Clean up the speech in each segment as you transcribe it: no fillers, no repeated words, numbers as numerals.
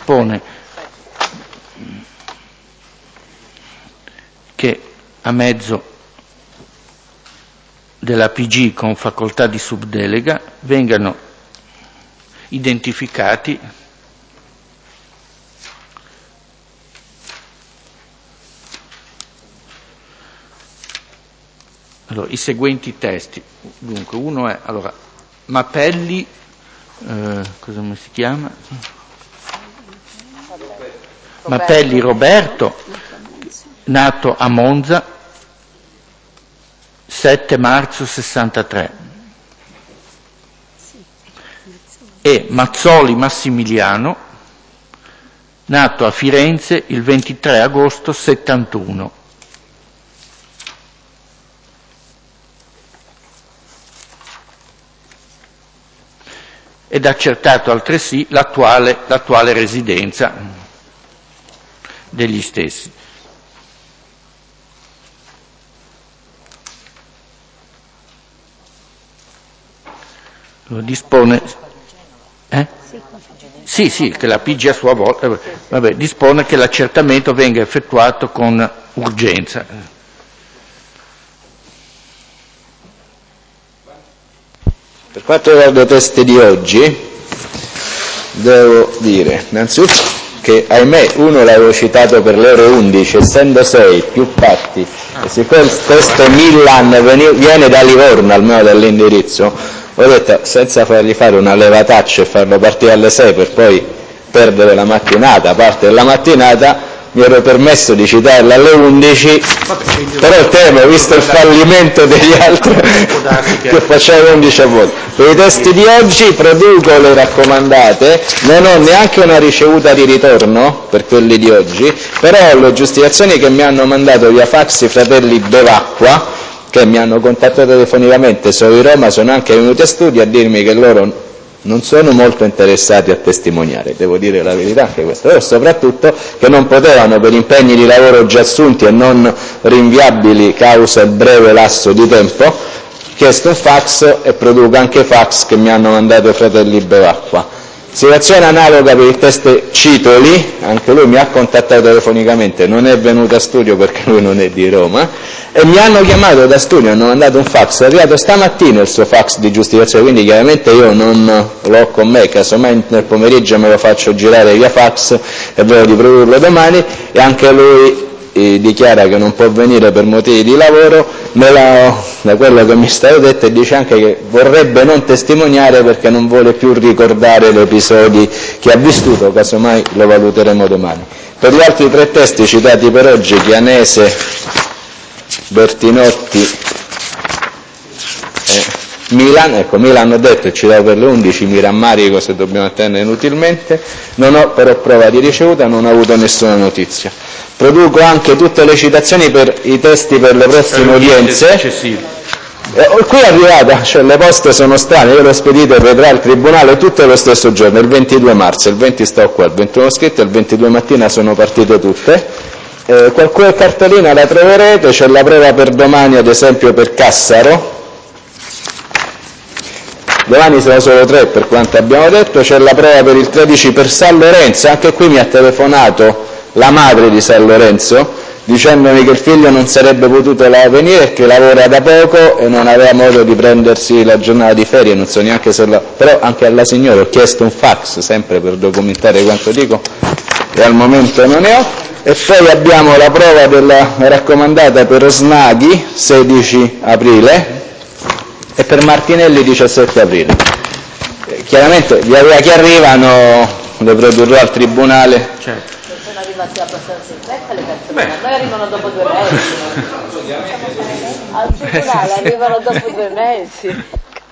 dispone che a mezzo della PG con facoltà di subdelega vengano identificati i seguenti testi. Dunque, uno è Mapelli, cosa mi si chiama? Mapelli Roberto, nato a Monza 7 marzo 63, e Mazzoli Massimiliano, nato a Firenze il 23 agosto 71. Ed accertato altresì l'attuale residenza degli stessi. Lo dispone, Sì, che la PG a sua volta dispone che l'accertamento venga effettuato con urgenza. Per quanto riguarda i testi di oggi, devo dire innanzitutto che, ahimè, uno l'avevo citato per le ore 11, essendo 6 più patti, e siccome il testo Milan viene da Livorno, almeno dall'indirizzo, ho detto, senza fargli fare una levataccia e farlo partire alle 6 per poi perdere la mattinata, parte della mattinata, mi ero permesso di citarla alle 11, però temo, visto il fallimento degli altri, che facciamo 11 a volte. Per i testi di oggi produco le raccomandate, non ho neanche una ricevuta di ritorno per quelli di oggi, però le giustificazioni che mi hanno mandato via fax i fratelli Bevacqua, che mi hanno contattato telefonicamente, sono di Roma, sono anche venuti a studio a dirmi che loro non sono molto interessati a testimoniare, devo dire la verità anche questo, però soprattutto che non potevano, per impegni di lavoro già assunti e non rinviabili causa il breve lasso di tempo, chiesto un fax e produco anche fax che mi hanno mandato i fratelli Bevacqua. Situazione analoga per il test Citoli, anche lui mi ha contattato telefonicamente, non è venuto a studio perché lui non è di Roma, e mi hanno chiamato da studio, hanno mandato un fax, è arrivato stamattina il suo fax di giustificazione, quindi chiaramente io non l'ho con me, casomai nel pomeriggio me lo faccio girare via fax e vedo di produrlo domani, e anche lui dichiara che non può venire per motivi di lavoro, da quello che mi è stato detto, e dice anche che vorrebbe non testimoniare perché non vuole più ricordare gli episodi che ha vissuto, casomai lo valuteremo domani. Per gli altri 3 testi citati per oggi, Chianese, Bertinotti e Milan, Milan ho detto e citato per le 11, mi rammarico se dobbiamo attendere inutilmente, non ho però prova di ricevuta, non ho avuto nessuna notizia. Produco anche tutte le citazioni per i testi per le prossime udienze. Qui è arrivata, cioè le poste sono strane, io le ho spedite, vedrà il tribunale tutte lo stesso giorno, il 22 marzo, il 20 sto qua, il 21 scritto, il 22 mattina sono partite tutte. Qualche cartolina la troverete, c'è la prova per domani ad esempio per Cassaro, domani sono solo 3 per quanto abbiamo detto, c'è la prova per il 13 per San Lorenzo, anche qui mi ha telefonato la madre di San Lorenzo dicendomi che il figlio non sarebbe potuto venire perché lavora da poco e non aveva modo di prendersi la giornata di ferie, non so neanche se però anche alla signora ho chiesto un fax sempre per documentare quanto dico e al momento non ne ho. E poi abbiamo la prova della raccomandata per Snaghi 16 aprile e per Martinelli 17 aprile. Chiaramente via via che arrivano le produrrò al tribunale. Certo. Sono arrivati abbastanza in fretta le persone, a noi arrivano dopo 2 mesi. Al tribunale arrivano dopo 2 mesi.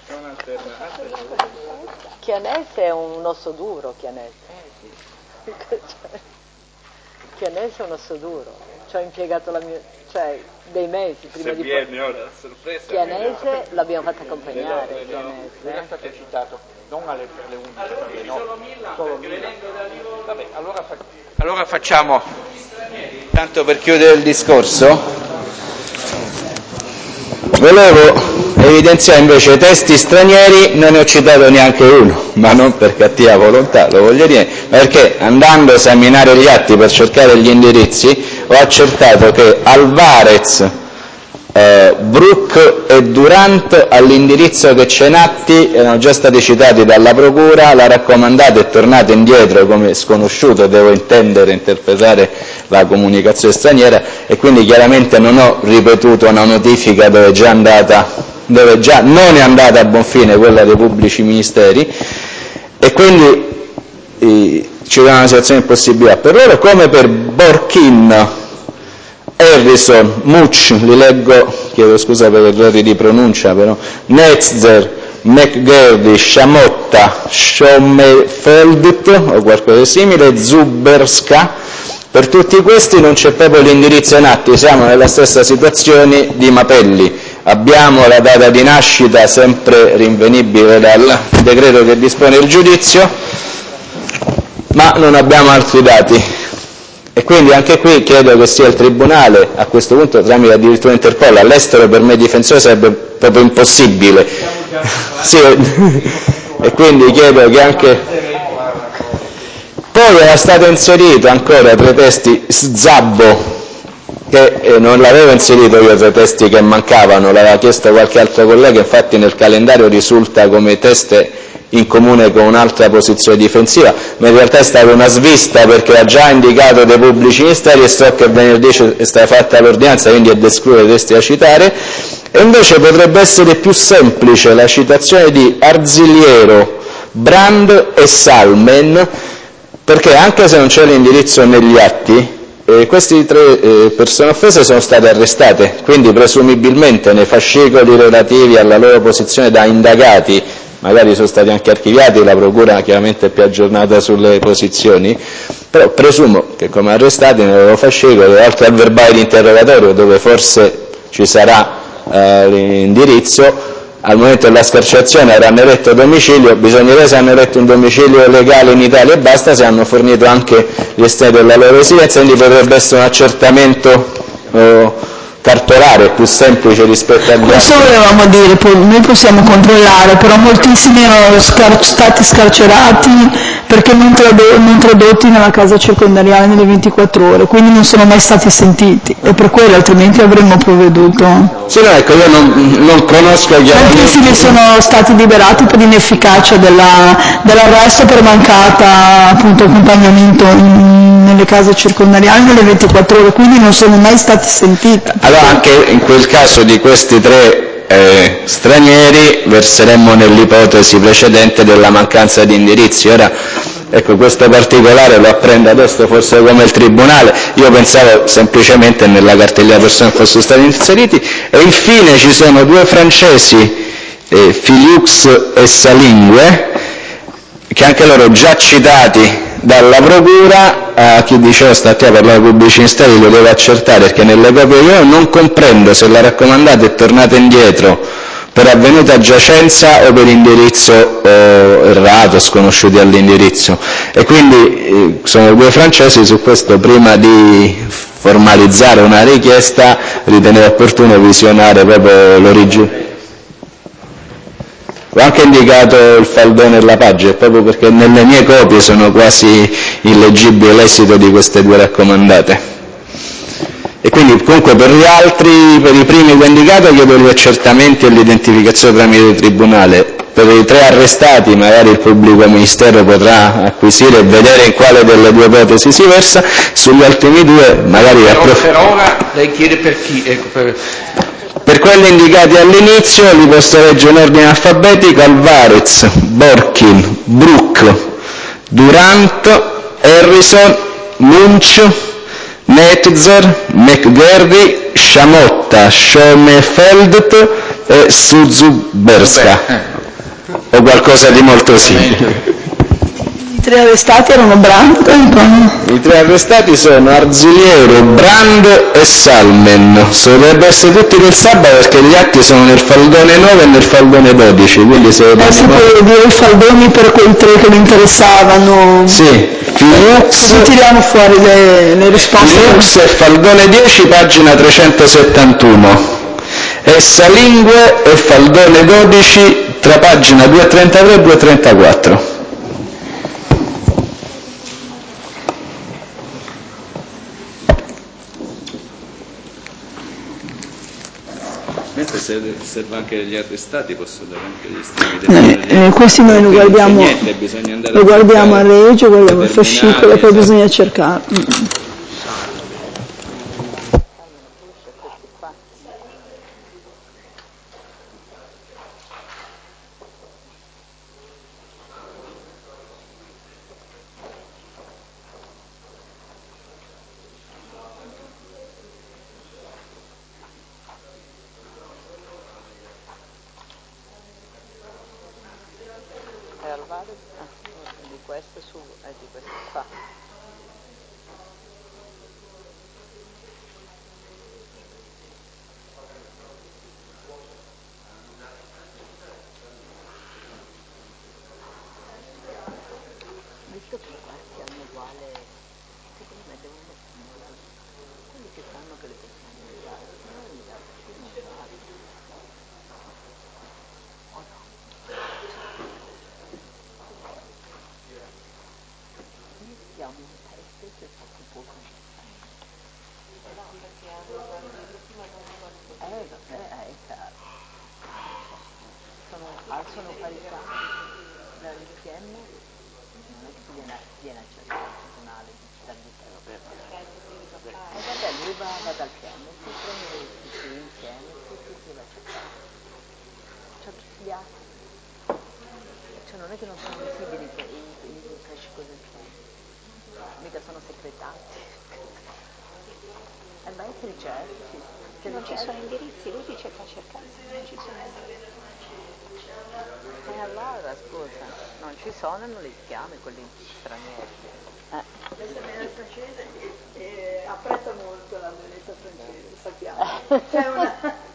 Chianese è un osso duro, Chianese. Chianese è un osso duro. Ci ho impiegato dei mesi prima di viene ora sorpresa. Chianese l'abbiamo fatta accompagnare. Era stato citato non per le 11, no. Solo Milan. Vabbè, allora facciamo, tanto per chiudere il discorso, volevo evidenziare invece testi stranieri, non ne ho citato neanche uno, ma non per cattiva volontà, lo voglio dire, perché andando a esaminare gli atti per cercare gli indirizzi ho accertato che Alvarez, Bruck e Durant all'indirizzo che c'è in atti erano già stati citati dalla Procura, la raccomandata è tornata indietro come sconosciuto, devo interpretare la comunicazione straniera, e quindi chiaramente non ho ripetuto una notifica dove già non è andata a buon fine, quella dei pubblici ministeri, e quindi ci dà una situazione di possibilità per loro, come per Borkin, Harrison, Much, li leggo, chiedo scusa per errori di pronuncia, però Netzer, McGurdy, Sciamotta, Schoenfeldt o qualcosa di simile, Zuberska. Per tutti questi non c'è proprio l'indirizzo in atti, siamo nella stessa situazione di Mapelli. Abbiamo la data di nascita sempre rinvenibile dal decreto che dispone il giudizio, ma non abbiamo altri dati. E quindi anche qui chiedo che sia il Tribunale, a questo punto tramite addirittura Interpol, all'estero per me difensore sarebbe proprio impossibile. Sì, e quindi chiedo che anche... Poi era stato inserito ancora tra i testi Szabo, che non l'avevo inserito io tra i testi che mancavano, l'aveva chiesto qualche altro collega, infatti nel calendario risulta come teste in comune con un'altra posizione difensiva, ma in realtà è stata una svista perché ha già indicato dei pubblici ministeri e so che venerdì è stata fatta l'ordinanza, quindi è da escludere i testi da citare, e invece potrebbe essere più semplice la citazione di Arziliero, Brand e Salmen, perché anche se non c'è l'indirizzo negli atti, queste tre persone offese sono state arrestate, quindi presumibilmente nei fascicoli relativi alla loro posizione da indagati, magari sono stati anche archiviati, la procura chiaramente è più aggiornata sulle posizioni, però presumo che come arrestati nel loro fascicolo, oltre al verbale di interrogatorio dove forse ci sarà l'indirizzo, al momento della scarcerazione avranno eletto domicilio, bisogna vedere se hanno eletto un domicilio legale in Italia e basta, se hanno fornito anche gli estati della loro residenza, quindi potrebbe essere un accertamento cartolare più semplice rispetto agli altri. Questo volevamo dire, noi possiamo controllare, però moltissimi erano stati scarcerati perché non tradotti nella casa circondariale nelle 24 ore, quindi non sono mai stati sentiti, e per quello altrimenti avremmo provveduto. Sì, no, ecco, io non conosco chiaramente. Moltissimi sono stati liberati per inefficacia dell'arresto per mancata appunto accompagnamento nelle case circondariali nelle 24 ore, quindi non sono mai stati sentiti. Allora anche in quel caso di questi tre stranieri verseremmo nell'ipotesi precedente della mancanza di indirizzi. Ora, ecco, questo particolare lo apprendo adesso forse come il Tribunale, io pensavo semplicemente nella cartellina persone fossero stati inseriti, e infine ci sono due francesi, Filiux e Salingue, che anche loro già citati dalla Procura. A chi diceva sta a parlare con i pubblici ministeri lo deve accertare, perché nelle copie io non comprendo se la raccomandata è tornata indietro per avvenuta giacenza o per indirizzo errato, sconosciuti all'indirizzo, e quindi sono due francesi. Su questo, prima di formalizzare una richiesta, ritenevo opportuno visionare proprio l'origine. Ho anche indicato il faldone e la pagina, proprio perché nelle mie copie sono quasi illeggibile l'esito di queste due raccomandate. E quindi comunque per gli altri, per i primi che ho indicato, chiedo gli accertamenti e l'identificazione tramite il Tribunale. Per i tre arrestati magari il pubblico ministero potrà acquisire e vedere in quale delle due ipotesi si versa, sugli ultimi due magari... Per ora lei chiede per chi? Ecco, Per quelli indicati all'inizio li posso leggere in ordine alfabetico: Alvarez, Borkin, Bruck, Durant, Harrison, Munch, Netzer, McGurdy, Sciamotta, Schoenfeldt e Zuberska, o qualcosa di molto simile. I tre arrestati erano Brandt. I tre arrestati sono Arziliero, Brand e Salmen. Dovrebbe essere tutti del sabato perché gli atti sono nel faldone 9 e nel faldone 12, quindi se puoi dire i faldoni per quei tre che mi interessavano. Sì, Filiux, tiriamo fuori le risposte. Filiux e faldone 10, pagina 371. Essalingue e Faldone 12, tra pagina 233 e 234. Mentre se osserva anche gli attestati posso dare anche gli estremi questi noi lo guardiamo, lo guardiamo a Reggio, guardiamo il fascicolo e poi bisogna cercare. Di questo su, di questo qua. Visto che questi hanno uguale, secondo me devono quelli che sanno che le possiamo usare, non mi dà o no? Iniziamo un test che è stato poco interessante. No, perché l'ultima vabbè, è chiaro. Sono parità dall'IPM, non è che si viene a cercare il tribunale dall'IPM. Vabbè, lui va dal PM, si prende tutti insieme, tutti va a cercare. C'ha tutti gli atti. Cioè non è che non sono visibili i fascicoli del PM. Mica sono segretati. Ma è che ricerchi, se non ci sono indirizzi, lui dice fa cercare se non ci sono indirizzi. E allora scusa, non ci sono e non li chiami quelli stranieri. Questa Benetta francese apprezza molto la Benetta francese, sappiamo. C'è una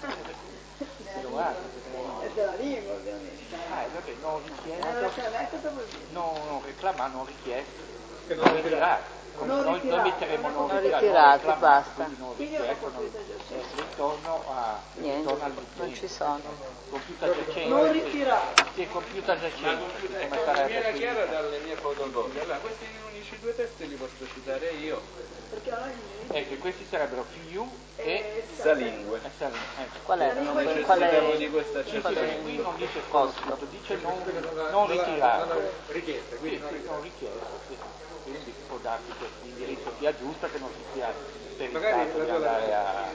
è della lingua ovviamente. Vabbè, non richiesto. Non reclama, non richiesto. Non ritirato. Noi metteremo non ritirato, basta. Quindi ritorno non ci sono. Compiuta giacenza. Non ritirato. Sì, compiuta giacenza. Ma mi era chiara dalle mie fotocopie. Allora, questi unici due testi li posso citare io. Perché che questi sarebbero FIU e Salingue. Qual è? Necessitiamo di questa accezione. Qui non dice costo, dice non ritirato. Richiesta, quindi non richiesto, sì. Quindi può darsi che l'indirizzo sia giusto, che non si sia magari pensato di andare a...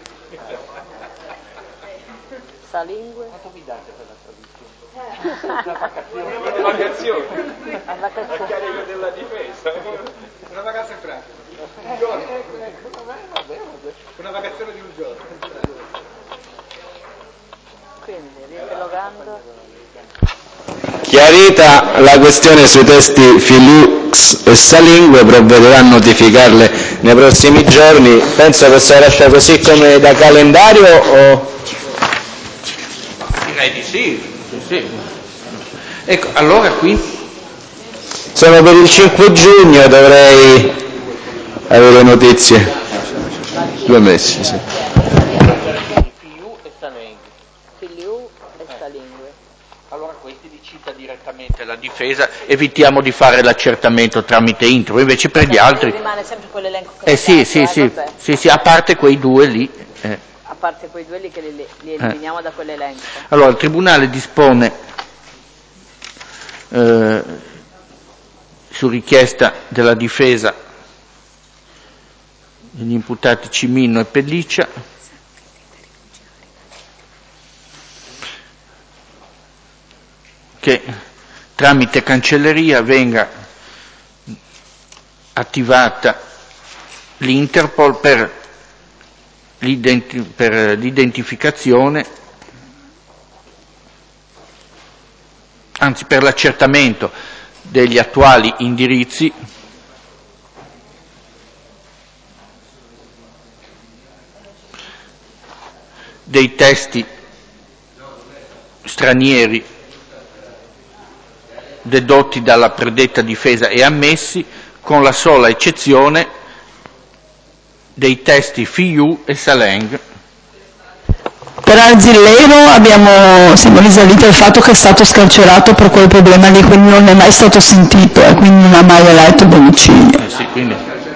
Salingue? Quanto vi date per la traduzione? Una vacazione. A carico della difesa. Una vacanza in Francia. Un giorno. Una vacazione di un giorno. Quindi, riepilogando. Chiarita la questione sui testi Filux e Salingue, provvederà a notificarle nei prossimi giorni. Penso che sia lasciato così come da calendario o... Direi di sì. Ecco, allora qui? Sono per il 5 giugno, dovrei avere notizie. 2 mesi, sì. Filiu e Salingue. Allora questi li cita direttamente la difesa, evitiamo di fare l'accertamento tramite intro, invece per gli altri... Rimane sempre quell'elenco che sì, a parte quei due lì. A parte quei due lì che li eliminiamo da quell'elenco. Allora, il Tribunale dispone, su richiesta della difesa, degli imputati Cimino e Pelliccia, che tramite cancelleria venga attivata l'Interpol per l'identificazione, anzi per l'accertamento degli attuali indirizzi dei testi stranieri dedotti dalla predetta difesa e ammessi, con la sola eccezione dei testi FIU e Saleng. Per Arzillero siamo risaliti al fatto che è stato scarcerato per quel problema lì, quindi non è mai stato sentito e quindi non ha mai eletto domicilio. Sì, quindi.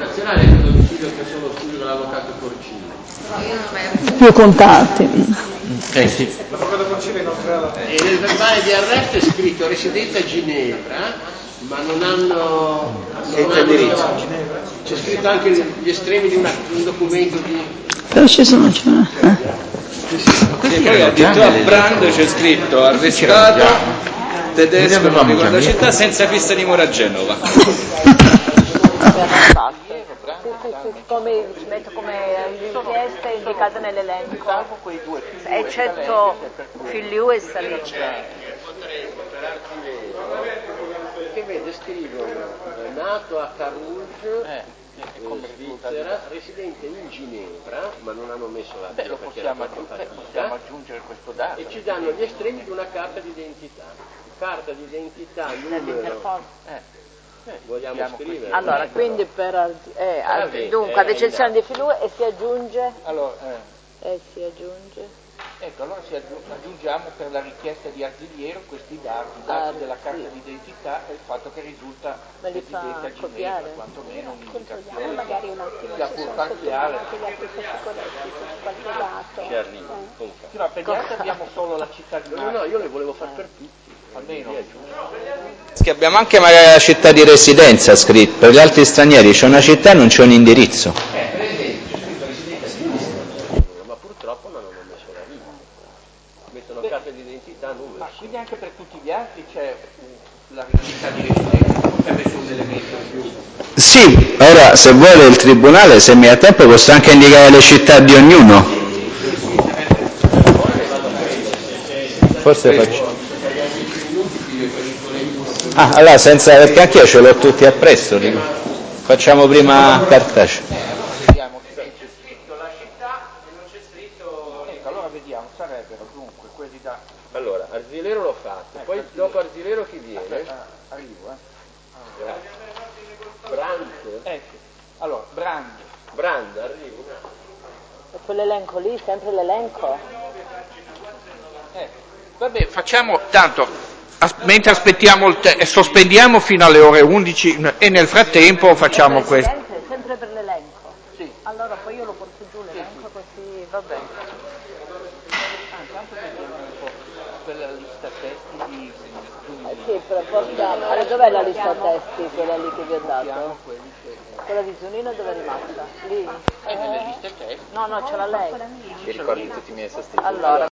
Più contatti. Sì. E nel verbale di arresto è scritto residente a Ginevra, ma non hanno indirizzo. C'è scritto anche gli estremi di un documento di... Però ci sono... E poi addirittura a Brand c'è scritto arrestato tedesco di quella città senza fissa dimora a Genova. Come ci metto come richiesta indicata nell'elenco, eccetto Filiu e Salice. Che vede, scrivono nato a Carouge, Svizzera, residente in Ginevra, ma non hanno messo la lo possiamo aggiungere questo dato. e ci danno gli estremi di una carta d'identità. Carta d'identità numero. Vogliamo scrivere? Allora, quindi dunque, ad eccezione di Filù e si aggiunge? Si aggiunge? Ecco, allora aggiungiamo per la richiesta di Arziliero questi dati della carta d'identità e il fatto che risulta residente a Ginevra, quantomeno un'indicazione magari un attimo sia pur parziale. gli altri fascicoletti su qualche dato. Ci arriva. No, per gli altri abbiamo solo la città di Massa. No, io le volevo far per tutti. Almeno. Che abbiamo anche magari la città di residenza scritta, per gli altri stranieri c'è una città e non c'è un indirizzo. Per esempio, c'è scritto residente a Sinistra, ma purtroppo non hanno messo la riga. Mettono carta d'identità numero. Ma quindi anche per tutti gli altri c'è la richiesta di residenza, potrebbe essere un elemento in più. Sì, ora se vuole il tribunale, se mi ha tempo, posso anche indicare le città di ognuno. Forse faccio. Allora senza, perché anche io ce l'ho tutti appresso, dico. Facciamo prima cartaceo. Vediamo che c'è scritto la città e non c'è scritto. Ecco, allora vediamo, sarebbero dunque quelli da. Allora, Arzilero l'ho fatto, poi dopo Arzilero chi viene? Arrivo, Brand. Ecco, allora, Brand, arrivo. E quell'elenco lì, sempre l'elenco? Vabbè, facciamo tanto, mentre aspettiamo sospendiamo fino alle ore 11 e nel frattempo facciamo questo. Sempre per l'elenco? Sì. Allora poi io lo porto giù l'elenco così va bene. Intanto vediamo un po' quella lista testi di Sì, portiamo. Allora, dov'è la lista testi, quella lì che vi ho dato? Quella di Zunino dove è rimasta? Lì? nelle liste testi. No, ce l'ha lei. Ti ricordi tutti i miei sostituti? Allora.